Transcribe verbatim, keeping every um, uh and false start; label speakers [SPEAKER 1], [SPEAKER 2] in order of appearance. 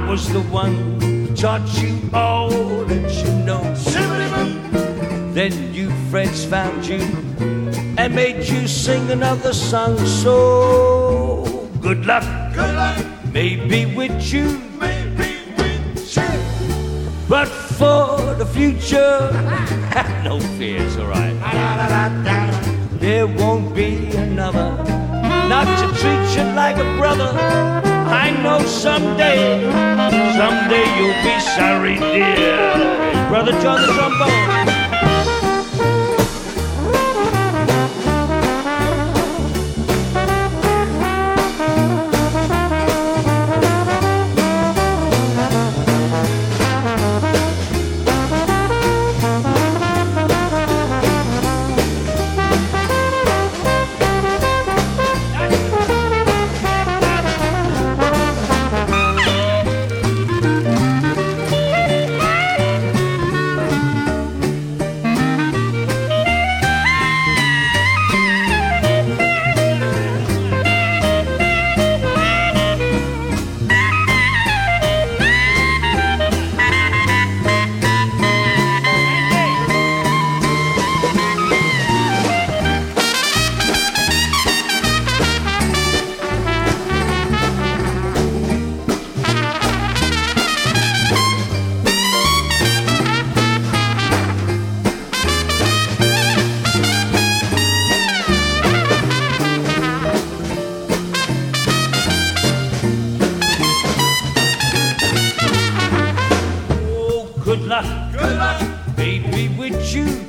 [SPEAKER 1] was the one who taught you all that you know. Then your friends found you and made you sing another song. So good luck,
[SPEAKER 2] good luck,
[SPEAKER 1] maybe with you,
[SPEAKER 2] maybe with you.
[SPEAKER 1] But for the future, no fears, all right. There won't be another, not to treat you like a brother. I know someday, someday you'll be sorry, dear. Brother John the trombone. Good luck,
[SPEAKER 2] good luck,
[SPEAKER 1] baby, with you.